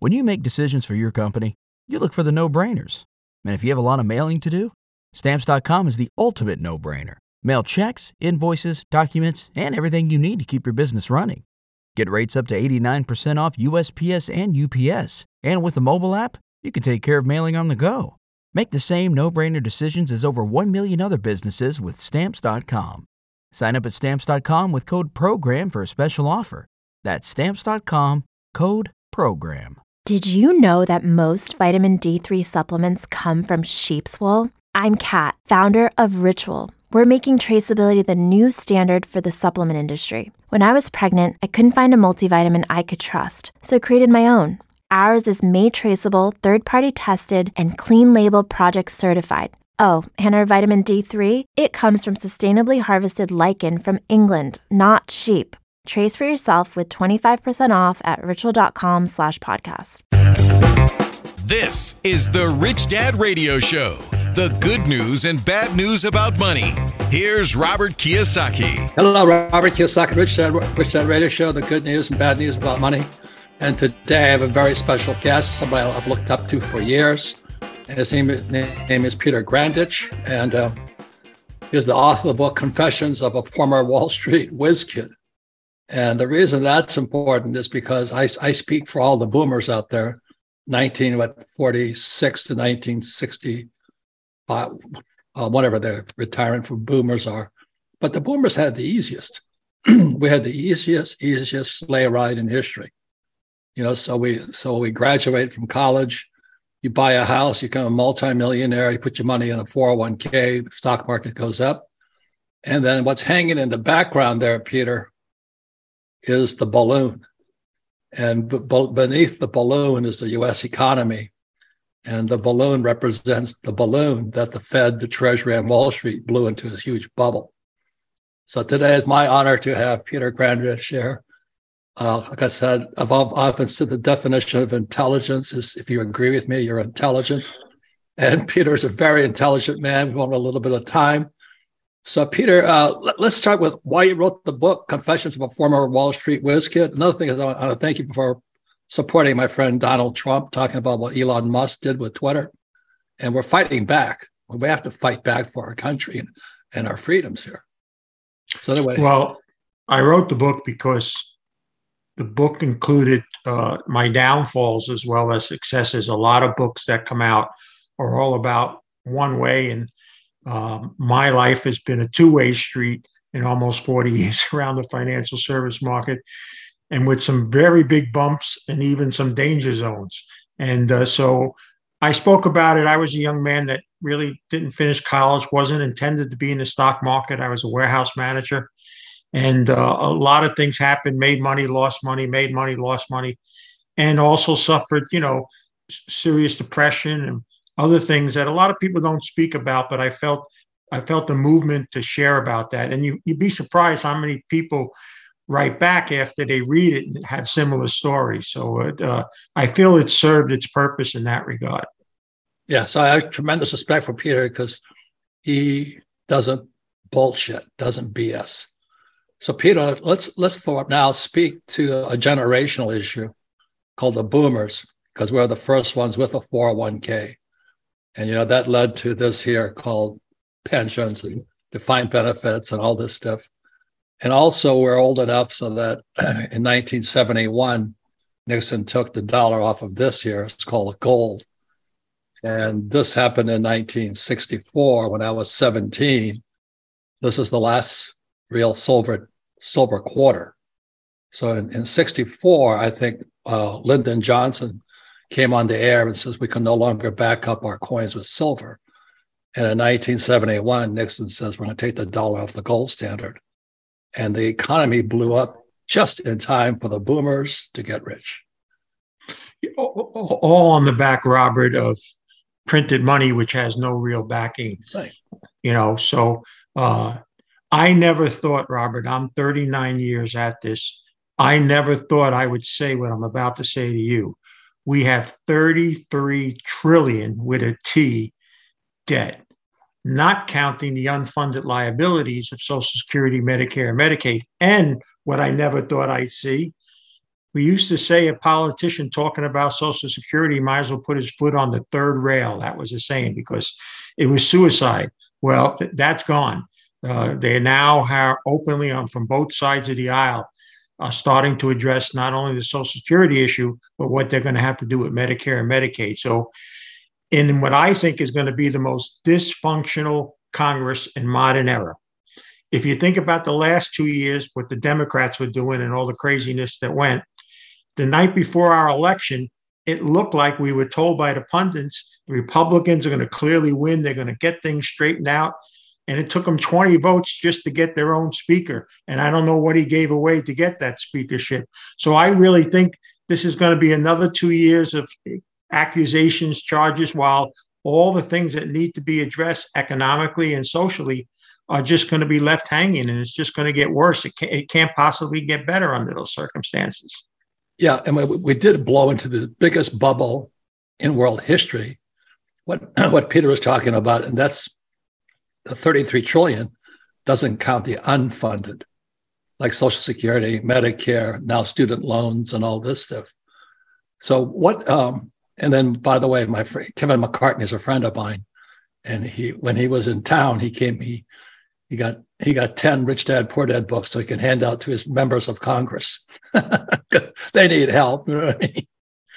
When you make decisions for your company, you look for the no-brainers. And if you have a lot of mailing to do, Stamps.com is the ultimate no-brainer. Mail checks, invoices, documents, and everything you need to keep your business running. Get rates up to 89% off USPS and UPS. And with the mobile app, you can take care of mailing on the go. Make the same no-brainer decisions as over 1 million other businesses with Stamps.com. Sign up at Stamps.com with code PROGRAM for a special offer. That's Stamps.com, code PROGRAM. Did you know that most vitamin D3 supplements come from sheep's wool? I'm Kat, founder of Ritual. We're making traceability the new standard for the supplement industry. When I was pregnant, I couldn't find a multivitamin I could trust, so I created my own. Ours is made traceable, third-party tested, and clean label project certified. Oh, and our vitamin D3? It comes from sustainably harvested lichen from England, not sheep. Trace for yourself with 25% off at ritual.com/podcast. This is the Rich Dad Radio Show. The good news and bad news about money. Here's Robert Kiyosaki. Hello, Robert Kiyosaki, Rich Dad Radio Show, the good news and bad news about money. And today I have a very special guest, somebody I've looked up to for years. And his name is Peter Grandich. And he's the author of the book, Confessions of a Former Wall Street Whiz Kid. And the reason that's important is because I speak for all the boomers out there, 1946 to 1960. Whatever their retirement from boomers are. But the boomers had the easiest. We had the easiest sleigh ride in history. So we graduate from college, you buy a house, you become a multimillionaire, you put your money in a 401k, the stock market goes up. And then what's hanging in the background there, Peter, is the balloon. And beneath the balloon is the U.S. economy. And the balloon represents the balloon that the Fed, the Treasury, and Wall Street blew into this huge bubble. So today is my honor to have Peter Grandich here. Like I said, I've often said the definition of intelligence is, if you agree with me, you're intelligent. And Peter is a very intelligent man. We want a little bit of time. So Peter, let's start with why you wrote the book, Confessions of a Former Wall Street Whiz Kid. Another thing is I want to thank you for supporting my friend Donald Trump, talking about what Elon Musk did with Twitter. And we're fighting back. We have to fight back for our country and our freedoms here. So anyway. Well, I wrote the book because the book included my downfalls as well as successes. A lot of books that come out are all about one way. And my life has been a two-way street in almost 40 years around the financial service market, and with some very big bumps and even some danger zones. And so I spoke about it. I was a young man that really didn't finish college, wasn't intended to be in the stock market. I was a warehouse manager. And a lot of things happened, made money, lost money, made money, lost money, and also suffered, serious depression and other things that a lot of people don't speak about, but I felt a movement to share about that. And you'd be surprised how many people write back after they read it and have similar stories. So I feel it served its purpose in that regard. Yeah, so I have tremendous respect for Peter because he doesn't bullshit, doesn't BS. So Peter, let's for now speak to a generational issue called the boomers, because we're the first ones with a 401k. And, that led to this here called pensions and defined benefits and all this stuff. And also we're old enough so that in 1971, Nixon took the dollar off of this here. It's called gold. And this happened in 1964 when I was 17. This is the last real silver quarter. So in 64, I think Lyndon Johnson came on the air and says we can no longer back up our coins with silver. And in 1971, Nixon says we're going to take the dollar off the gold standard. And the economy blew up just in time for the boomers to get rich. All on the back, Robert, of printed money, which has no real backing. Same. So I never thought, Robert, I'm 39 years at this. I never thought I would say what I'm about to say to you. We have 33 trillion with a T debt, not counting the unfunded liabilities of Social Security, Medicare, and Medicaid. And what I never thought I'd see, we used to say a politician talking about Social Security might as well put his foot on the third rail. That was a saying because it was suicide. Well, that's gone. They now are openly on from both sides of the aisle starting to address not only the Social Security issue, but what they're going to have to do with Medicare and Medicaid. So in what I think is going to be the most dysfunctional Congress in modern era. If you think about the last 2 years, what the Democrats were doing and all the craziness that went, the night before our election, it looked like we were told by the pundits, the Republicans are going to clearly win. They're going to get things straightened out. And it took them 20 votes just to get their own speaker. And I don't know what he gave away to get that speakership. So I really think this is going to be another 2 years of accusations, charges, while all the things that need to be addressed economically and socially are just going to be left hanging, and it's just going to get worse. It can't possibly get better under those circumstances. Yeah, and we did blow into the biggest bubble in world history. What Peter was talking about, and that's the 33 trillion doesn't count the unfunded, like Social Security, Medicare, now student loans, and all this stuff. So what? And then, by the way, my friend Kevin McCartney is a friend of mine, and when he was in town, he got 10 Rich Dad Poor Dad books so he can hand out to his members of Congress. They need help. You know what I mean?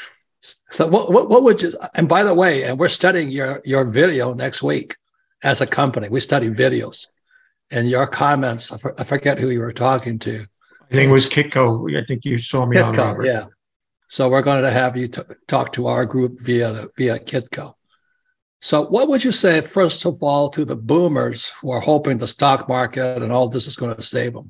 So what would you? And by the way, and we're studying your video next week as a company. We study videos, and your comments. I forget who you were talking to. I think it was Kitco. I think you saw me on Robert. Yeah. So we're going to have you talk to our group via Kitco. So what would you say, first of all, to the boomers who are hoping the stock market and all this is going to save them?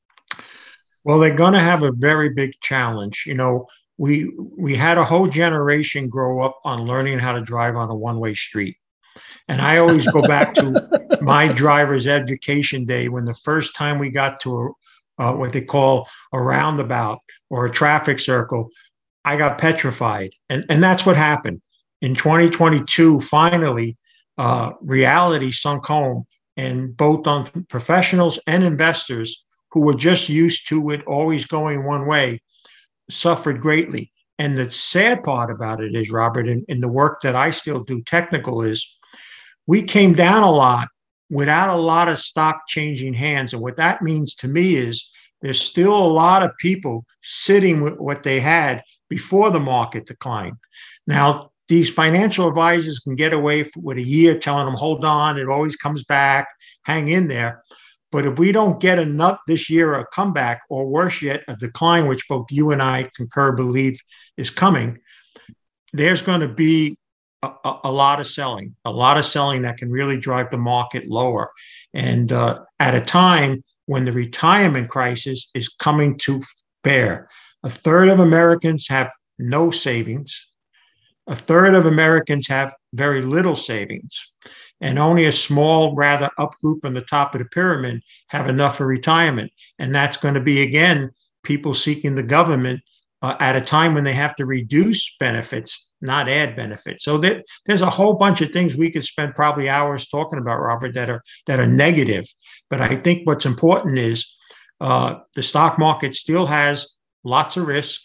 Well, they're going to have a very big challenge. You know, we had a whole generation grow up on learning how to drive on a one-way street. And I always go back to my driver's education day when the first time we got to what they call a roundabout or a traffic circle, I got petrified. And that's what happened. In 2022, finally, reality sunk home, and both on professionals and investors who were just used to it always going one way suffered greatly. And the sad part about it is, Robert, in the work that I still do technical, is we came down a lot without a lot of stock changing hands. And what that means to me is there's still a lot of people sitting with what they had before the market declined. Now, these financial advisors can get away with a year telling them, hold on, it always comes back, hang in there. But if we don't get enough this year, a comeback, or worse yet, a decline, which both you and I concur believe is coming, there's going to be a lot of selling that can really drive the market lower. And at a time when the retirement crisis is coming to bear, a third of Americans have no savings. A third of Americans have very little savings, and only a small, rather up group on the top of the pyramid have enough for retirement. And that's going to be, again, people seeking the government at a time when they have to reduce benefits, not add benefits. So there's a whole bunch of things we could spend probably hours talking about, Robert, that are negative. But I think what's important is the stock market still has lots of risk.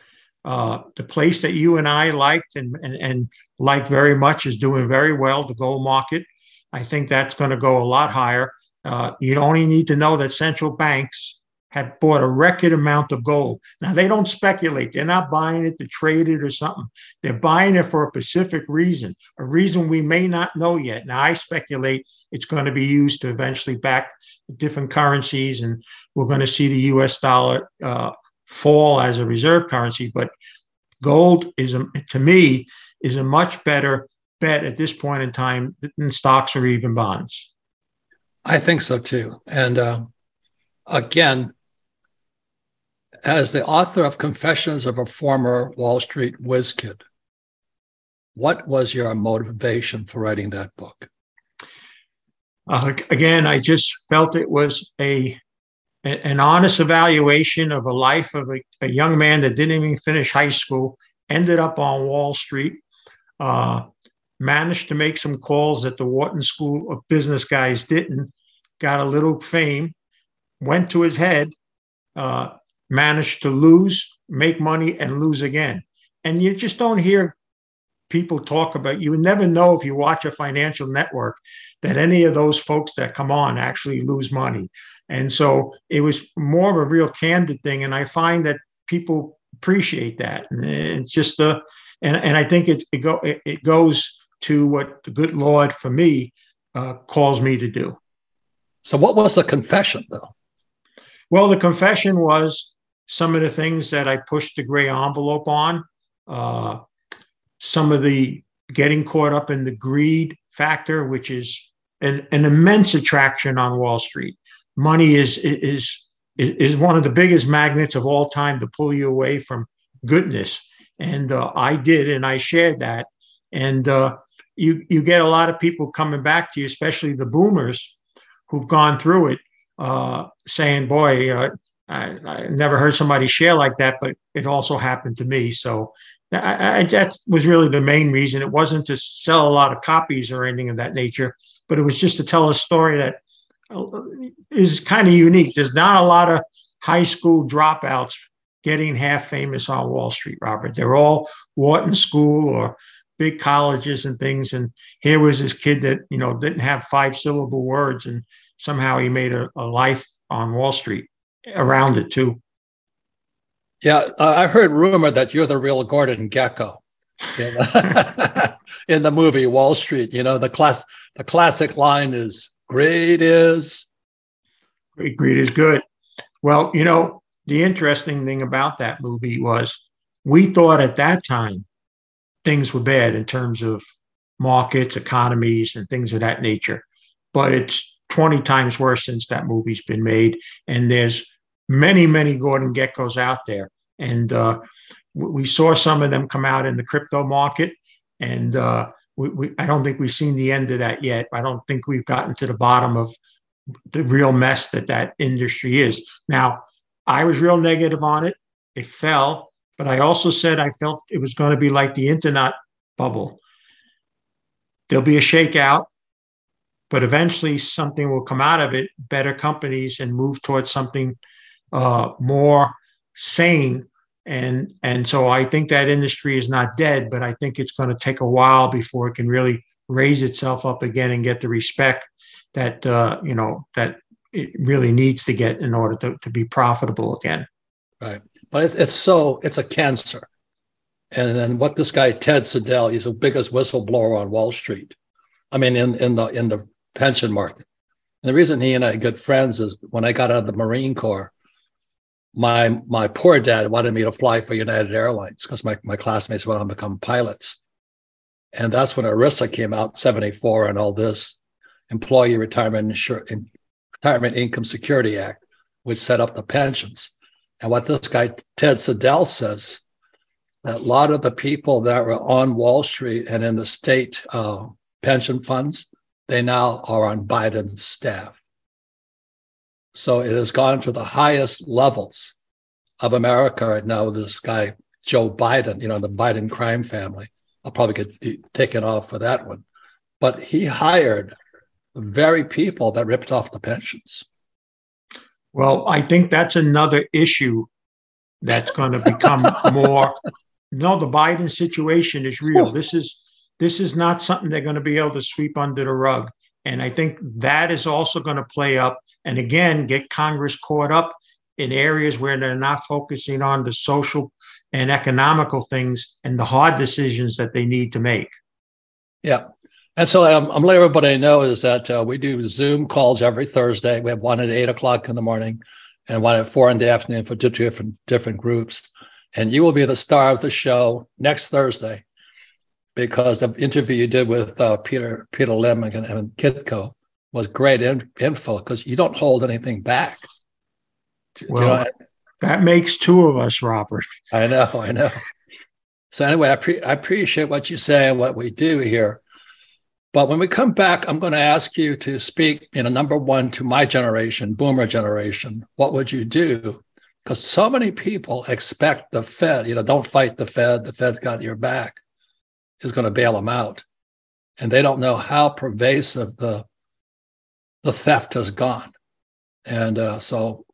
The place that you and I liked and liked very much is doing very well, the gold market. I think that's going to go a lot higher. You only need to know that central banks have bought a record amount of gold. Now, they don't speculate. They're not buying it to trade it or something. They're buying it for a specific reason, a reason we may not know yet. Now, I speculate it's going to be used to eventually back different currencies, and we're going to see the U.S. dollar fall as a reserve currency. But gold to me, is a much better bet at this point in time than stocks or even bonds. I think so too. And again, as the author of Confessions of a Former Wall Street Whiz Kid, what was your motivation for writing that book? Again, I just felt it was an honest evaluation of a life of a young man that didn't even finish high school, ended up on Wall Street, managed to make some calls that the Wharton School of Business guys didn't, got a little fame, went to his head, managed to lose, make money, and lose again. And you just don't hear people talk about, you would never know if you watch a financial network that any of those folks that come on actually lose money. And so it was more of a real candid thing. And I find that people appreciate that. And it's just and I think it goes to what the good Lord for me calls me to do. So what was the confession, though? Well, the confession was some of the things that I pushed the gray envelope on, some of the getting caught up in the greed factor, which is an immense attraction on Wall Street. Money is one of the biggest magnets of all time to pull you away from goodness. And I did, and I shared that. And you get a lot of people coming back to you, especially the boomers who've gone through it, saying, boy, I never heard somebody share like that, but it also happened to me. So that was really the main reason. It wasn't to sell a lot of copies or anything of that nature, but it was just to tell a story that is kind of unique. There's not a lot of high school dropouts getting half famous on Wall Street, Robert. They're all Wharton School or big colleges and things. And here was this kid that, didn't have 5-syllable words, and somehow he made a life on Wall Street around it too. Yeah, I heard rumor that you're the real Gordon Gekko in the movie Wall Street. The classic line is greed is good. Well, the interesting thing about that movie was we thought at that time things were bad in terms of markets, economies, and things of that nature. But it's 20 times worse since that movie's been made. And there's many, many Gordon Gekkos out there. And we saw some of them come out in the crypto market. And I don't think we've seen the end of that yet. I don't think we've gotten to the bottom of the real mess that industry is. Now, I was real negative on it. It fell. But I also said I felt it was going to be like the internet bubble. There'll be a shakeout, but eventually something will come out of it, better companies, and move towards something more sane. And so I think that industry is not dead, but I think it's going to take a while before it can really raise itself up again and get the respect that, that it really needs to get in order to be profitable again. Right. But it's a cancer. And then what this guy, Ted Siddell, he's the biggest whistleblower on Wall Street. I mean, in the pension market. And the reason he and I are good friends is when I got out of the Marine Corps, my poor dad wanted me to fly for United Airlines because my classmates went on to become pilots. And that's when ERISA came out, 74, and all this Employee Retirement Income Security Act, which set up the pensions. And what this guy, Ted Siddell, says, that a lot of the people that were on Wall Street and in the state pension funds, they now are on Biden's staff. So it has gone to the highest levels of America right now. This guy, Joe Biden, the Biden crime family. I'll probably get taken off for that one. But he hired the very people that ripped off the pensions. Well, I think that's another issue that's going to become more. No, the Biden situation is real. This is not something they're going to be able to sweep under the rug. And I think that is also going to play up and again, get Congress caught up in areas where they're not focusing on the social and economical things and the hard decisions that they need to make. Yeah. And so I'm letting everybody know is that we do Zoom calls every Thursday. We have one at 8 o'clock in the morning and one at 4 in the afternoon for different groups. And you will be the star of the show next Thursday because the interview you did with Peter Lim and Kitco was great info because you don't hold anything back. Well, that makes two of us, Robert. I know. So anyway, I appreciate what you say and what we do here. But when we come back, I'm going to ask you to speak, number one, to my generation, boomer generation. What would you do? Because so many people expect the Fed, don't fight the Fed. The Fed's got your back, is going to bail them out. And they don't know how pervasive the theft has gone. And so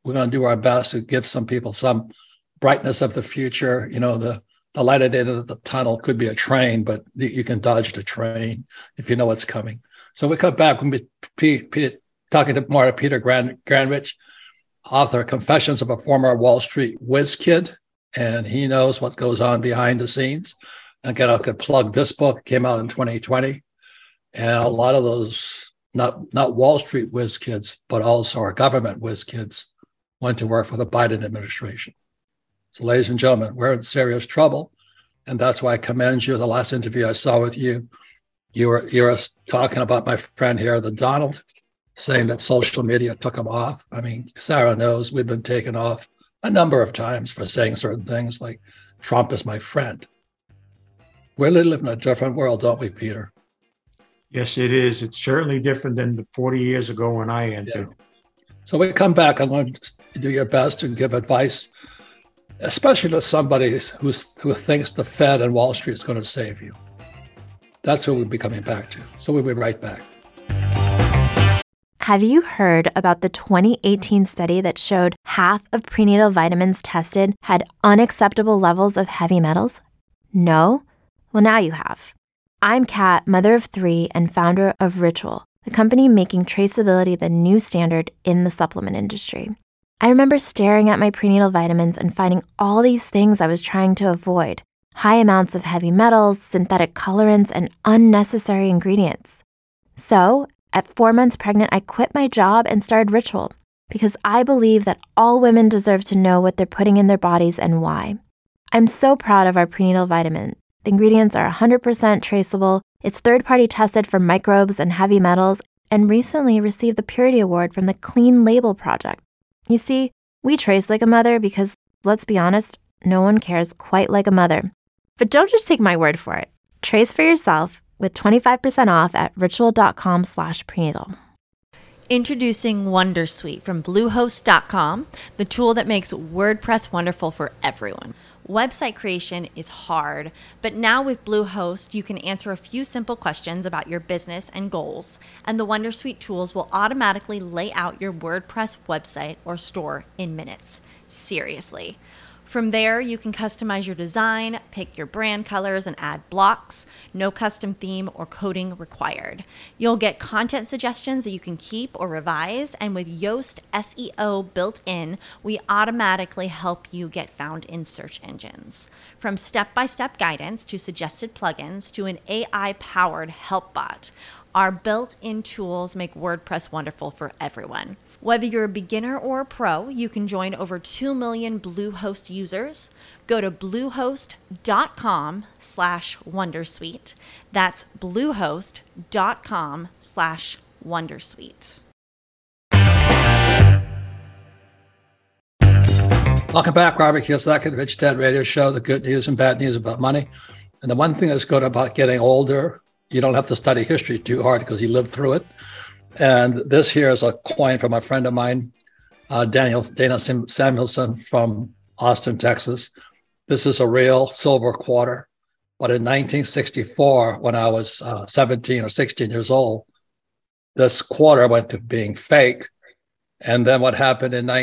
we're going to do our best to give some people some brightness of the future. The light at the end of the tunnel could be a train, but you can dodge the train if you know what's coming. So we come back when talking to more to Peter Granrich, author of Confessions of a Former Wall Street Whiz Kid, and he knows what goes on behind the scenes. Again, I could plug this book, came out in 2020, and a lot of those, not Wall Street whiz kids, but also our government whiz kids, went to work for the Biden administration. So, ladies and gentlemen, we're in serious trouble, and that's why I commend you. The last interview I saw with you, you were talking about my friend here, the Donald, saying that social media took him off. I mean, Sarah knows we've been taken off a number of times for saying certain things like Trump is my friend. We live in a different world, don't we, Peter? Yes, it is. It's certainly different than the 40 years ago when I entered. Yeah. So we come back. I'm going to do your best and give advice, especially to somebody who thinks the Fed and Wall Street is going to save you. That's what we'll be coming back to. So we'll be right back. Have you heard about the 2018 study that showed half of prenatal vitamins tested had unacceptable levels of heavy metals? No? Well, now you have. I'm Kat, mother of 3 and founder of Ritual, the company making traceability the new standard in the supplement industry. I remember staring at my prenatal vitamins and finding all these things I was trying to avoid: high amounts of heavy metals, synthetic colorants, and unnecessary ingredients. So, at 4 months pregnant, I quit my job and started Ritual because I believe that all women deserve to know what they're putting in their bodies and why. I'm so proud of our prenatal vitamin. The ingredients are 100% traceable, it's third-party tested for microbes and heavy metals, and recently received the Purity Award from the Clean Label Project. You see, we trace like a mother because, let's be honest, no one cares quite like a mother. But don't just take my word for it. Trace for yourself with 25% off at ritual.com/prenatal. Introducing Wondersuite from Bluehost.com, the tool that makes WordPress wonderful for everyone. Website creation is hard, but now with Bluehost, you can answer a few simple questions about your business and goals, and the Wondersuite tools will automatically lay out your WordPress website or store in minutes. Seriously. From there, you can customize your design, pick your brand colors, and add blocks. No custom theme or coding required. You'll get content suggestions that you can keep or revise, and with Yoast SEO built in, we automatically help you get found in search engines. From step-by-step guidance to suggested plugins to an AI-powered help bot, our built-in tools make WordPress wonderful for everyone. Whether you're a beginner or a pro, you can join over 2 million Bluehost users. Go to bluehost.com/wondersuite. That's bluehost.com/wondersuite. Welcome back, Robert Kiyosaki, the Rich Dad Radio Show, the good news and bad news about money. And the one thing that's good about getting older, you don't have to study history too hard because you lived through it. And this here is a coin from a friend of mine, Dana Samuelson from Austin, Texas. This is a real silver quarter. But in 1964, when I was 17 or 16 years old, this quarter went to being fake. And then what happened in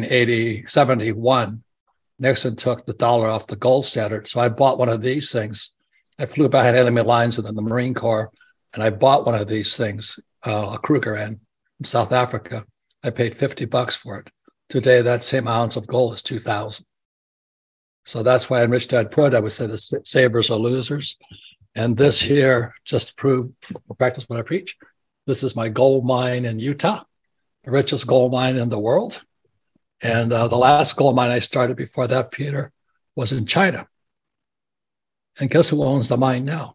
1971, Nixon took the dollar off the gold standard. So I bought one of these things. I flew back at enemy lines in the Marine Corps, and I bought one of these things, a Krugerrand from South Africa. I paid $50 for it. Today, that same ounce of gold is $2,000. So that's why in Rich Dad Poor Dad, I would say the savers are losers. And this here, just to prove, practice what I preach, this is my gold mine in Utah, the richest gold mine in the world. And the last gold mine I started before that, Peter, was in China. And guess who owns the mine now?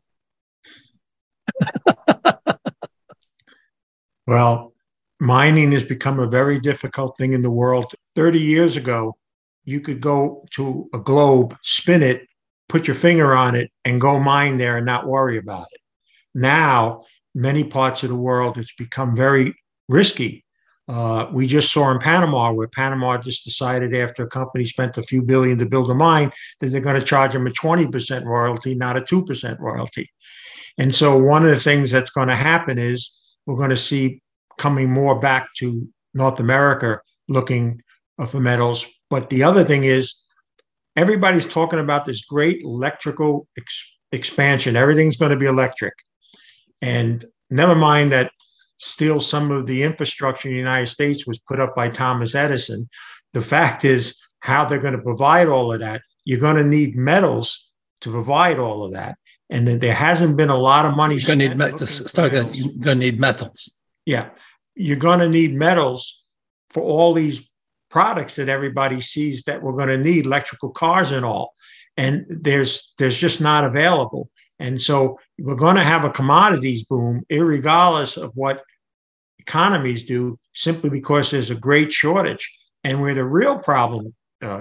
Well, mining has become a very difficult thing in the world. 30 years ago, you could go to a globe, spin it, put your finger on it, and go mine there and not worry about it. Now, many parts of the world, it's become very risky. We just saw in Panama, where Panama just decided after a company spent a few billion to build a mine that they're going to charge them a 20% royalty, not a 2% royalty. And so one of the things that's going to happen is we're going to see coming more back to North America looking for metals. But the other thing is, everybody's talking about this great electrical expansion. Everything's going to be electric. And never mind that still some of the infrastructure in the United States was put up by Thomas Edison. The fact is how they're going to provide all of that. You're going to need metals to provide all of that. And then there hasn't been a lot of money. You're going to need metals. Yeah. You're going to need metals for all these products that everybody sees that we're going to need, electrical cars and all. And there's just not available. And so we're going to have a commodities boom, regardless of what economies do, simply because there's a great shortage. And where the real problem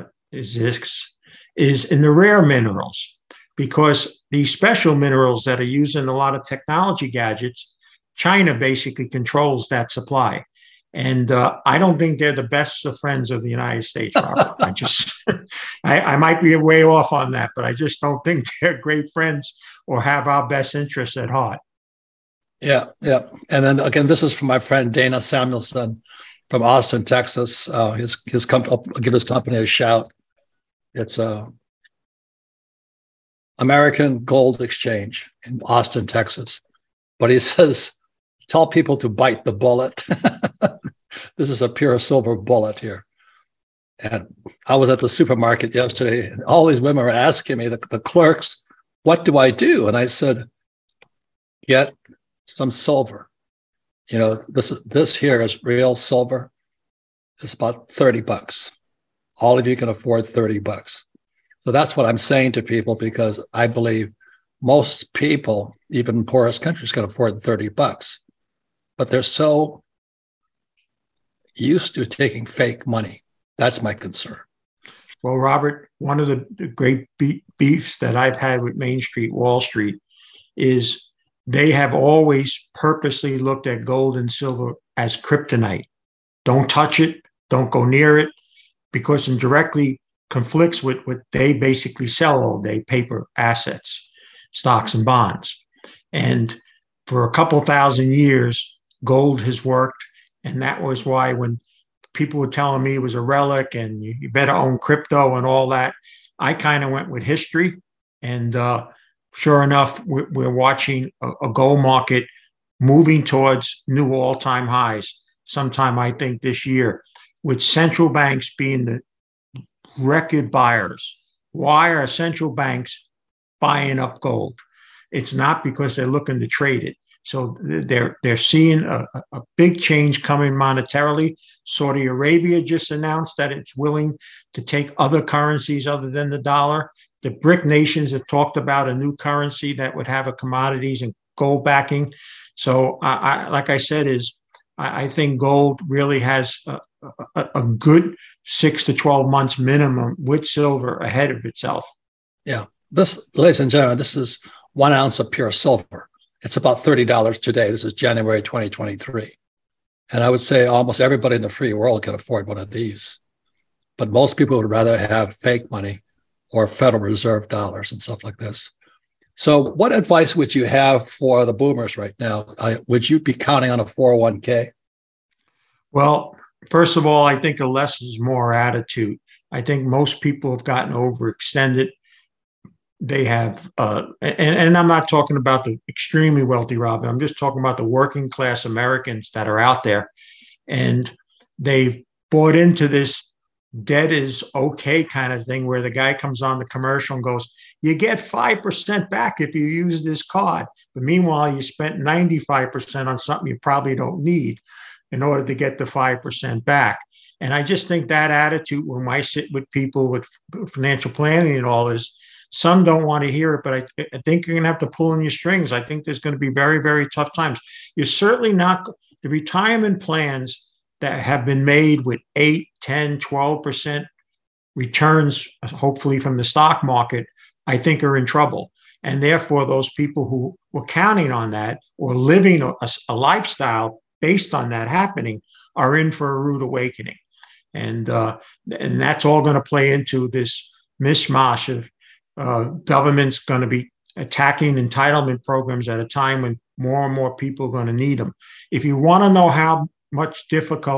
is in the rare minerals, because these special minerals that are used in a lot of technology gadgets, China basically controls that supply. And I don't think they're the best of friends of the United States, Robert. I might be way off on that, but I just don't think they're great friends or have our best interests at heart. Yeah. And then again, this is from my friend Dana Samuelson from Austin, Texas. His company, I'll give his company a shout. It's American Gold Exchange in Austin, Texas. But he says, tell people to bite the bullet. This is a pure silver bullet here. And I was at the supermarket yesterday, and all these women were asking me, the clerks, what do I do? And I said, get some silver. You know, this here is real silver. It's about $30. All of you can afford $30. So that's what I'm saying to people, because I believe most people, even in poorest countries, can afford $30. But they're so used to taking fake money. That's my concern. Well, Robert, one of the great beefs that I've had with Main Street, Wall Street, is they have always purposely looked at gold and silver as kryptonite. Don't touch it. Don't go near it, because it directly conflicts with what they basically sell all day, paper assets, stocks and bonds. And for a couple thousand years, gold has worked. And that was why when people were telling me it was a relic and you better own crypto and all that, I kind of went with history. And sure enough, we're watching a gold market moving towards new all-time highs sometime, I think, this year, with central banks being the record buyers. Why are central banks buying up gold? It's not because they're looking to trade it. So they're seeing a big change coming monetarily. Saudi Arabia just announced that it's willing to take other currencies other than the dollar. The BRIC nations have talked about a new currency that would have a commodities and gold backing. So like I said, I think gold really has a good 6 to 12 months minimum with silver ahead of itself. Yeah. This, ladies and gentlemen, this is 1 ounce of pure silver. It's about $30 today. This is January 2023. And I would say almost everybody in the free world can afford one of these. But most people would rather have fake money or Federal Reserve dollars and stuff like this. So what advice would you have for the boomers right now? Would you be counting on a 401k? Well, first of all, I think a less is more attitude. I think most people have gotten overextended. They have, and I'm not talking about the extremely wealthy, Robin. I'm just talking about the working class Americans that are out there. And they've bought into this debt is okay kind of thing, where the guy comes on the commercial and goes, you get 5% back if you use this card. But meanwhile, you spent 95% on something you probably don't need in order to get the 5% back. And I just think that attitude, when I sit with people with financial planning and all, is some don't want to hear it, but I think you're going to have to pull on your strings. I think there's going to be very, very tough times. You're certainly not the retirement plans that have been made with 8, 10, 12% returns, hopefully from the stock market, I think are in trouble. And therefore, those people who were counting on that or living a lifestyle based on that happening are in for a rude awakening. And that's all going to play into this mishmash of government's going to be attacking entitlement programs at a time when more and more people are going to need them. If you want to know how much difficult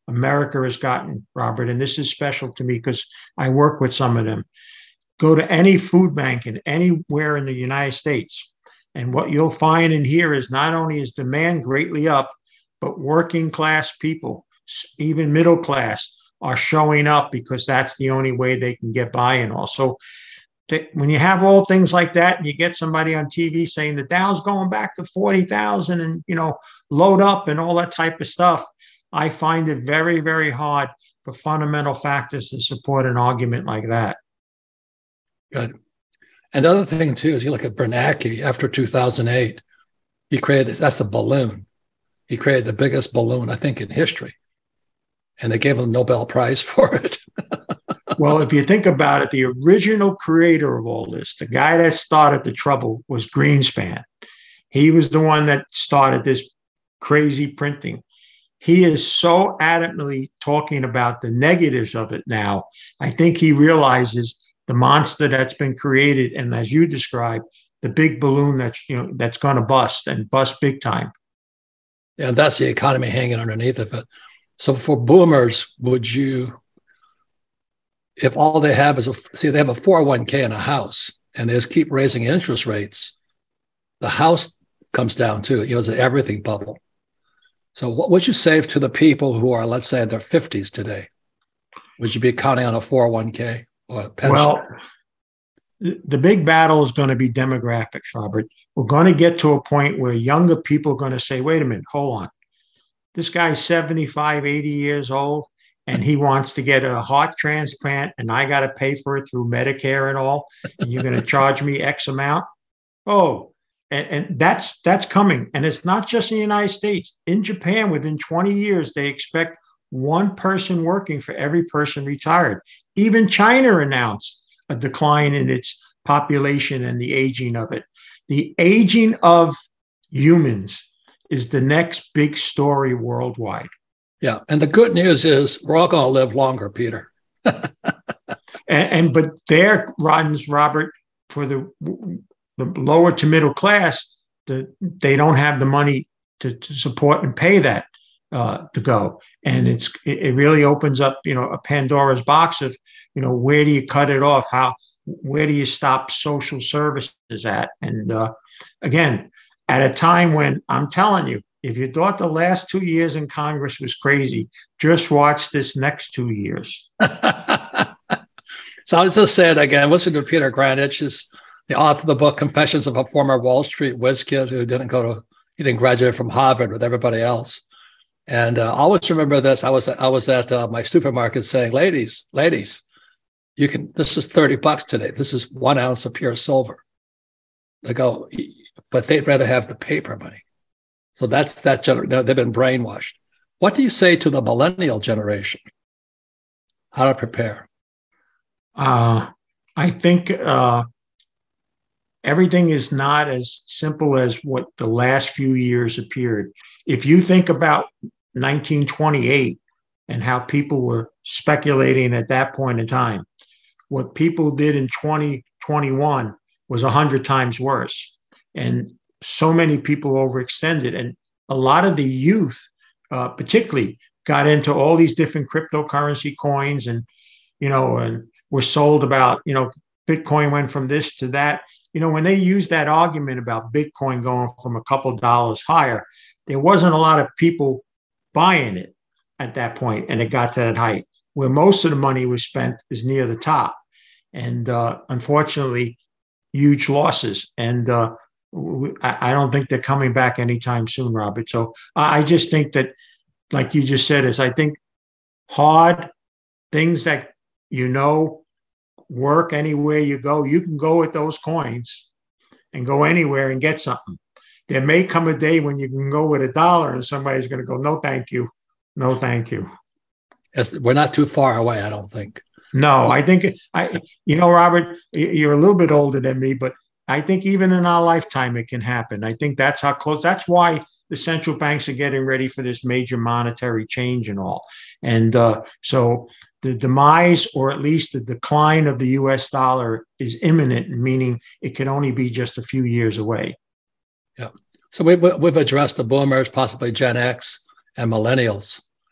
America has gotten, Robert, and this is special to me because I work with some of them. Go to any food bank in anywhere in the United States, and what you'll find in here is not only is demand greatly up, but working class people, even middle class, are showing up because that's the only way they can get by. And also, when you have all things like that and you get somebody on TV saying the Dow's going back to 40,000 and, load up and all that type of stuff, I find it very, very hard for fundamental factors to support an argument like that. Good. And the other thing, too, is you look at Bernanke after 2008, he created this, that's a balloon. He created the biggest balloon, I think, in history. And they gave him the Nobel Prize for it. Well, if you think about it, the original creator of all this, the guy that started the trouble was Greenspan. He was the one that started this crazy printing. He is so adamantly talking about the negatives of it now. I think he realizes the monster that's been created, and as you described, the big balloon that's going to bust and bust big time. Yeah, and that's the economy hanging underneath of it. So for boomers, would you, if all they have is they have a 401k and a house, and they just keep raising interest rates, the house comes down too. It's an everything bubble. So what would you say to the people who are, let's say, in their 50s today? Would you be counting on a 401k or a pension? Well, the big battle is going to be demographics, Robert. We're going to get to a point where younger people are going to say, wait a minute, hold on. This guy's 75, 80 years old, and he wants to get a heart transplant, and I got to pay for it through Medicare and all, and you're going to charge me X amount? Oh, and that's coming. And it's not just in the United States. In Japan, within 20 years, they expect one person working for every person retired. Even China announced a decline in its population and the aging of it. The aging of humans is the next big story worldwide. Yeah. And the good news is we're all going to live longer, Peter. But there runs, Robert, for the lower to middle class, they don't have the money to support and pay that to go. And it really opens up, a Pandora's box of, where do you cut it off? Where do you stop social services at? And again, at a time when I'm telling you, if you thought the last 2 years in Congress was crazy, just watch this next 2 years. So I'll just say it again. Listen to Peter Granich, is the author of the book Confessions of a Former Wall Street Whiz Kid who didn't graduate from Harvard with everybody else. And I always remember this. I was at my supermarket saying, ladies, this is $30 today. This is 1 ounce of pure silver. They go, but they'd rather have the paper money. So that's they've been brainwashed. What do you say to the millennial generation? How to prepare? I think everything is not as simple as what the last few years appeared. If you think about 1928 and how people were speculating at that point in time, what people did in 2021 was 100 times worse. And so many people overextended. And a lot of the youth, particularly, got into all these different cryptocurrency coins and were sold about, Bitcoin went from this to that. When they used that argument about Bitcoin going from a couple of dollars higher, there wasn't a lot of people buying it at that point, and it got to that height. Where most of the money was spent is near the top. And unfortunately, huge losses. And I don't think they're coming back anytime soon, Robert. So I just think that, like you just said, I think hard things that work anywhere you go. You can go with those coins and go anywhere and get something. There may come a day when you can go with $1 and somebody's going to go, no, thank you. No, thank you. We're not too far away, I don't think. No, I think, Robert, you're a little bit older than me, but I think even in our lifetime, it can happen. I think that's how close, that's why the central banks are getting ready for this major monetary change and all. And so the demise, or at least the decline of the US dollar, is imminent, meaning it can only be just a few years away. Yeah. So we've addressed the boomers, possibly Gen X and millennials.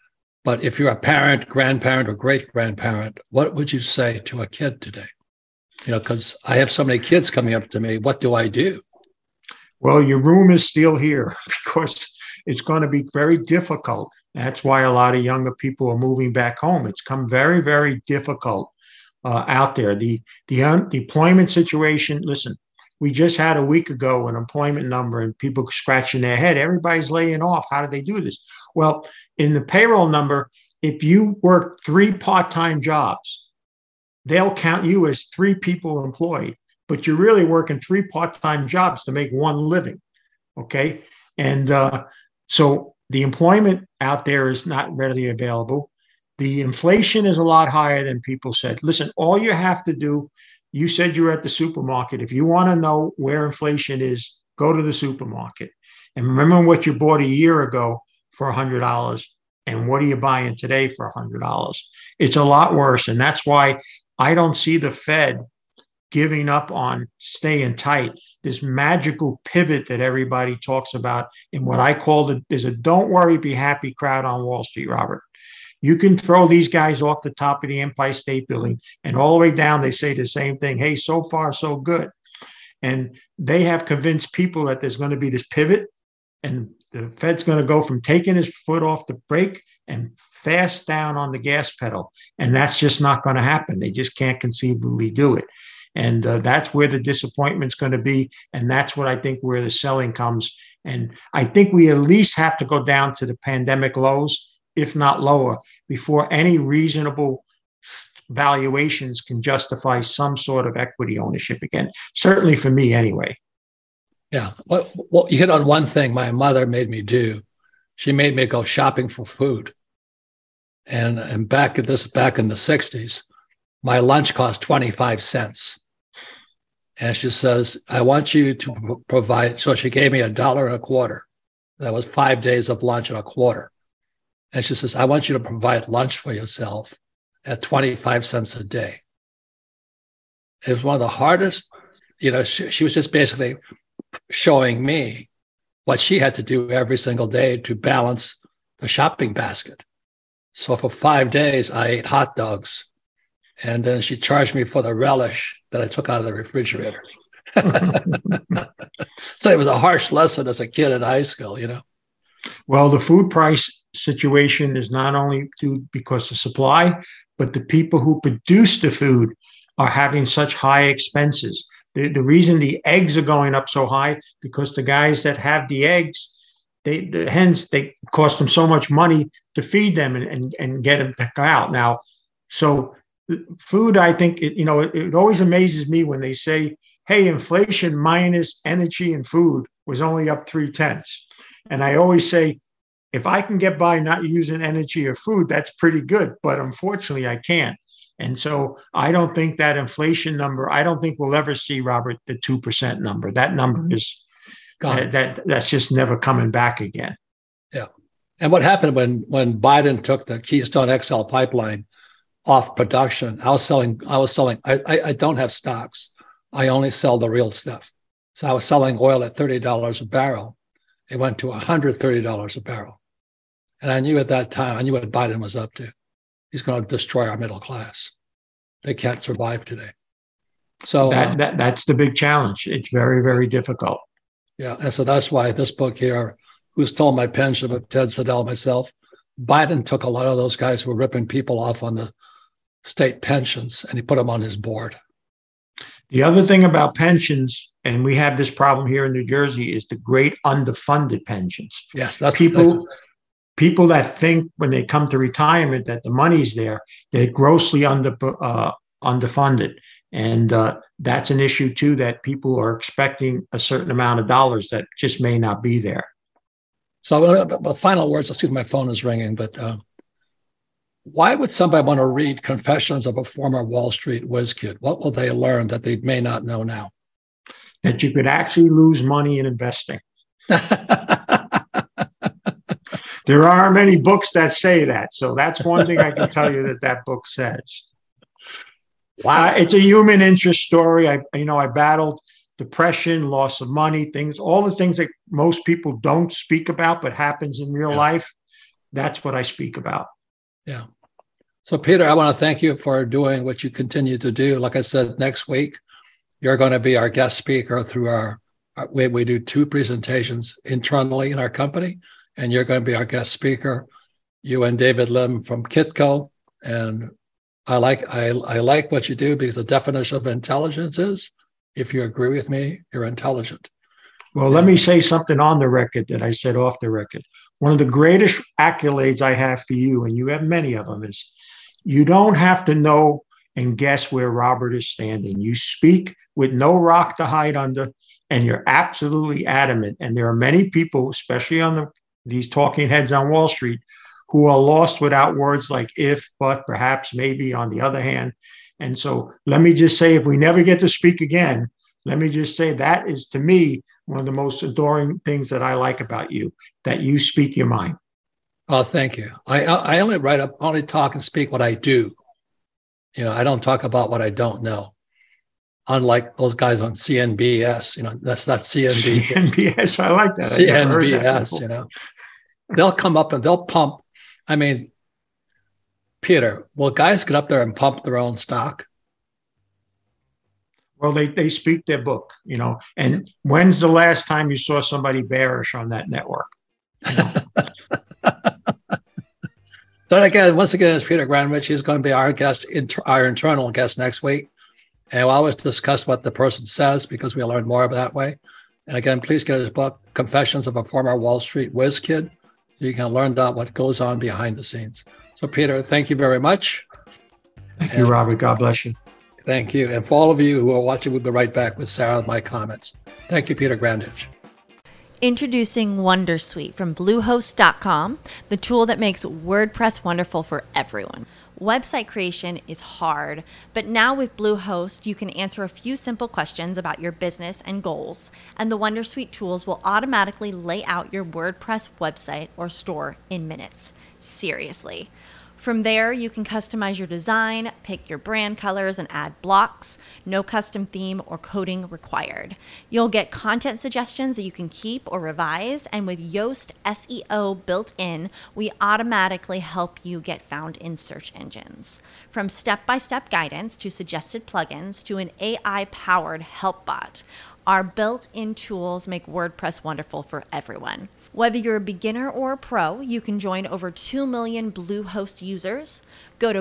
But if you're a parent, grandparent, or great-grandparent, what would you say to a kid today? Because I have so many kids coming up to me. What do I do? Well, your room is still here because it's going to be very difficult. That's why a lot of younger people are moving back home. It's come very, very difficult out there. The employment situation, listen, we just had a week ago an employment number and people scratching their head. Everybody's laying off. How do they do this? Well, in the payroll number, if you work 3 part-time jobs, they'll count you as 3 people employed, but you're really working 3 part-time jobs to make 1 living. Okay. And so the employment out there is not readily available. The inflation is a lot higher than people said. Listen, all you have to do, you said you're at the supermarket. If you want to know where inflation is, go to the supermarket. And remember what you bought a year ago for $100 and what are you buying today for $100? It's a lot worse. And that's why I don't see the Fed giving up on staying tight. This magical pivot that everybody talks about in what I call there's a don't worry, be happy crowd on Wall Street, Robert. You can throw these guys off the top of the Empire State Building and all the way down, they say the same thing. Hey, so far, so good. And they have convinced people that there's going to be this pivot and the Fed's going to go from taking his foot off the brake and fast down on the gas pedal. And that's just not going to happen. They just can't conceivably do it. And that's where the disappointment's going to be. And that's what I think where the selling comes. And I think we at least have to go down to the pandemic lows, if not lower, before any reasonable valuations can justify some sort of equity ownership again. Certainly for me anyway. Yeah. Well, you hit on one thing my mother made me do. She made me go shopping for food. And back in the 60s, my lunch cost 25 cents. And she says, I want you to provide. So she gave me $1.25. That was 5 days of lunch and a quarter. And she says, I want you to provide lunch for yourself at 25 cents a day. It was one of the hardest, she was just basically showing me what she had to do every single day to balance the shopping basket. So for 5 days, I ate hot dogs. And then she charged me for the relish that I took out of the refrigerator. So it was a harsh lesson as a kid in high school, Well, the food price situation is not only due because of supply, but the people who produce the food are having such high expenses. The reason the eggs are going up so high because the guys that have the eggs, the hens, they cost them so much money to feed them and get them to go out. Now, so food, I think, it always amazes me when they say, hey, inflation minus energy and food was only up 0.3. And I always say, if I can get by not using energy or food, that's pretty good. But unfortunately, I can't. And so I don't think that inflation number, I don't think we'll ever see, Robert, the 2% number. That number is gone. That's just never coming back again. Yeah. And what happened when Biden took the Keystone XL pipeline off production, I was selling, I don't have stocks. I only sell the real stuff. So I was selling oil at $30 a barrel. It went to $130 a barrel. And I knew at that time, I knew what Biden was up to. He's going to destroy our middle class. They can't survive today. So that's the big challenge. It's very, very difficult. Yeah. And so that's why this book here, Who Stole My Pension, with Ted Siddell, myself, Biden took a lot of those guys who were ripping people off on the state pensions and he put them on his board. The other thing about pensions, and we have this problem here in New Jersey, is the great underfunded pensions. Yes, that's people that think when they come to retirement that the money's there, they're grossly underfunded. And that's an issue, too, that people are expecting a certain amount of dollars that just may not be there. So the final words, excuse me, my phone is ringing, but why would somebody want to read Confessions of a Former Wall Street Whiz Kid? What will they learn that they may not know now? That you could actually lose money in investing. There are many books that say that. So that's one thing I can tell you that book says. Wow. It's a human interest story. I battled depression, loss of money, all the things that most people don't speak about, but happens in real life. That's what I speak about. Yeah. So, Peter, I want to thank you for doing what you continue to do. Like I said, next week, you're going to be our guest speaker through we do 2 presentations internally in our company, and you're going to be our guest speaker, you and David Lim from Kitco. And I like what you do, because the definition of intelligence is, if you agree with me, you're intelligent. Well, let me say something on the record that I said off the record. One of the greatest accolades I have for you, and you have many of them, is you don't have to know and guess where Robert is standing. You speak with no rock to hide under, and you're absolutely adamant. And there are many people, especially on these talking heads on Wall Street, who are lost without words like if, but, perhaps, maybe, on the other hand. And so let me just say, if we never get to speak again, let me just say that is, to me, one of the most adoring things that I like about you, that you speak your mind. Oh, thank you. I only talk and speak what I do. I don't talk about what I don't know. Unlike those guys on CNBS, that's not CNBS. CNBS, I like that. CNBS, they'll come up and they'll pump. I mean, Peter, will guys get up there and pump their own stock? Well, they speak their book, and when's the last time you saw somebody bearish on that network? So once again, it's Peter Grandrich. He's going to be our guest, our internal guest next week. And we'll always discuss what the person says, because we learn more that way. And again, please get his book, Confessions of a Former Wall Street Whiz Kid, so you can learn about what goes on behind the scenes. So, Peter, thank you very much. Thank you, Robert. God bless you. Thank you. And for all of you who are watching, we'll be right back with Sarah and my comments. Thank you, Peter Grandrich. Introducing Wondersuite from Bluehost.com, the tool that makes WordPress wonderful for everyone. Website creation is hard, but now with Bluehost, you can answer a few simple questions about your business and goals, and the Wondersuite tools will automatically lay out your WordPress website or store in minutes. Seriously. From there, you can customize your design, pick your brand colors, and add blocks. No custom theme or coding required. You'll get content suggestions that you can keep or revise, and with Yoast SEO built in, we automatically help you get found in search engines. From step-by-step guidance to suggested plugins to an AI-powered help bot, our built-in tools make WordPress wonderful for everyone. Whether you're a beginner or a pro, you can join over 2 million Bluehost users. Go to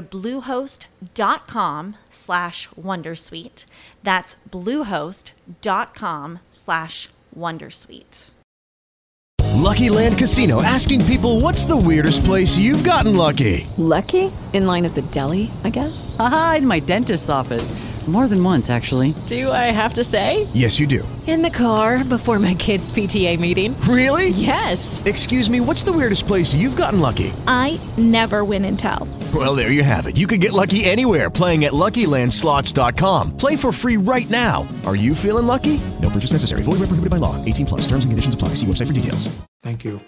bluehost.com/wondersuite. That's bluehost.com/wondersuite. Lucky Land Casino, asking people, what's the weirdest place you've gotten lucky? Lucky? In line at the deli, I guess? Aha, in my dentist's office. More than once, actually. Do I have to say? Yes, you do. In the car before my kids' PTA meeting. Really? Yes. Excuse me, what's the weirdest place you've gotten lucky? I never win and tell. Well, there you have it. You can get lucky anywhere, playing at LuckyLandSlots.com. Play for free right now. Are you feeling lucky? No purchase necessary. Void where prohibited by law. 18+. Terms and conditions apply. See website for details. Thank you.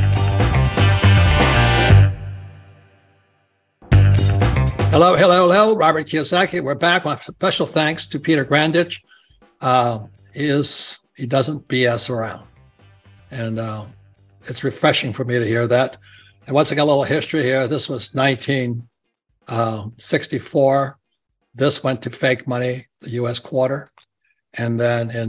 Hello. Robert Kiyosaki. We're back. My special thanks to Peter Grandrich. He doesn't BS around. And it's refreshing for me to hear that. And once again, a little history here. This was 1964. This went to fake money, the U.S. quarter. And then in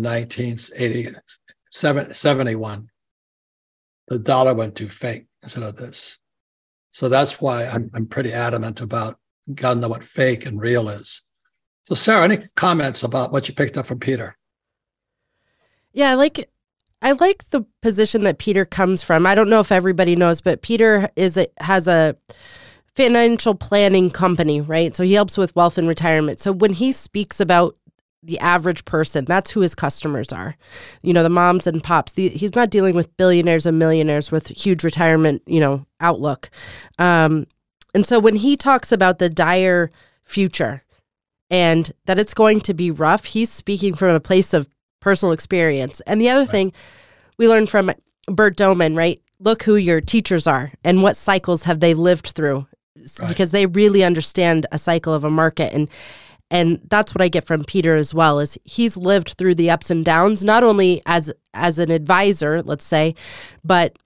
1971, the dollar went to fake instead of this. So that's why I'm pretty adamant about got to know what fake and real is. So, Sarah, any comments about what you picked up from Peter? Yeah, I like the position that Peter comes from. I don't know if everybody knows, but Peter has a financial planning company, right? So he helps with wealth and retirement. So when he speaks about the average person, that's who his customers are. The moms and pops. He's not dealing with billionaires and millionaires with huge retirement, outlook. And so when he talks about the dire future and that it's going to be rough, he's speaking from a place of personal experience. And the other thing we learned from Bert Doman, right? Look who your teachers are and what cycles have they lived through, because they really understand a cycle of a market. And that's what I get from Peter as well, is he's lived through the ups and downs, not only as an advisor, let's say, but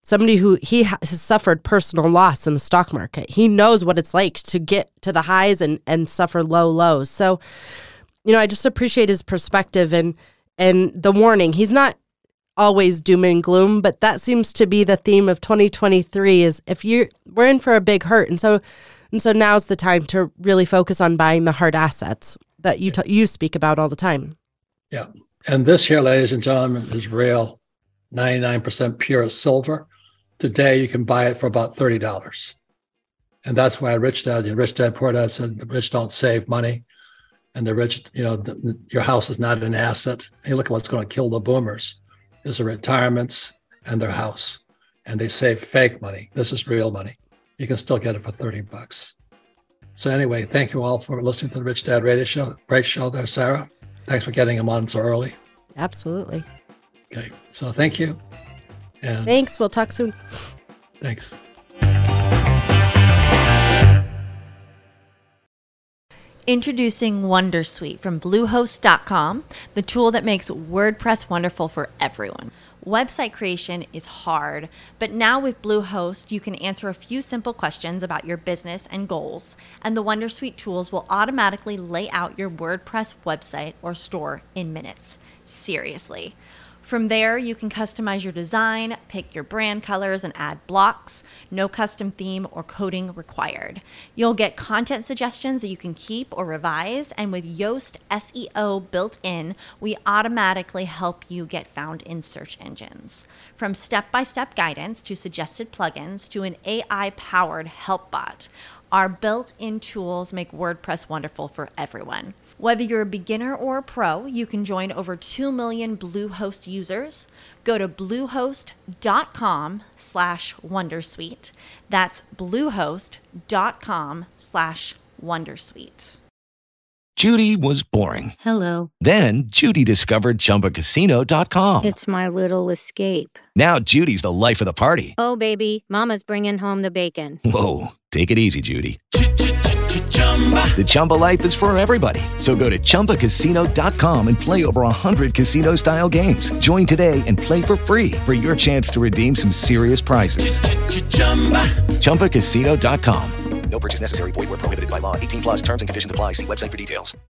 somebody who has suffered personal loss in the stock market. He knows what it's like to get to the highs and suffer low lows. So, I just appreciate his perspective and the warning. He's not always doom and gloom, but that seems to be the theme of 2023 is we're in for a big hurt. And so now's the time to really focus on buying the hard assets that you speak about all the time. Yeah. And this here, ladies and gentlemen, is real 99% pure silver. Today, you can buy it for about $30. And that's why Rich Dad, Poor Dad said the rich don't save money. And the rich, your house is not an asset. Hey, look at what's going to kill the boomers is their retirements and their house. And they save fake money. This is real money. You can still get it for $30. So anyway, thank you all for listening to the Rich Dad Radio Show. Great show there, Sarah. Thanks for getting him on so early. Absolutely. Okay, so thank you. And thanks. We'll talk soon. Thanks. Introducing Wondersuite from Bluehost.com, the tool that makes WordPress wonderful for everyone. Website creation is hard, but now with Bluehost, you can answer a few simple questions about your business and goals, and the Wondersuite tools will automatically lay out your WordPress website or store in minutes. Seriously. From there, you can customize your design, pick your brand colors, and add blocks. No custom theme or coding required. You'll get content suggestions that you can keep or revise, and with Yoast SEO built in, we automatically help you get found in search engines. From step-by-step guidance to suggested plugins to an AI-powered help bot, our built-in tools make WordPress wonderful for everyone. Whether you're a beginner or a pro, you can join over 2 million Bluehost users. Go to bluehost.com/wondersuite. That's bluehost.com/wondersuite. Judy was boring. Hello. Then Judy discovered ChumbaCasino.com. It's my little escape. Now Judy's the life of the party. Oh, baby, mama's bringing home the bacon. Whoa, take it easy, Judy. The Chumba life is for everybody. So go to ChumbaCasino.com and play over 100 casino-style games. Join today and play for free for your chance to redeem some serious prizes. ChumbaCasino.com. No purchase necessary. Void where prohibited by law. 18+ terms and conditions apply. See website for details.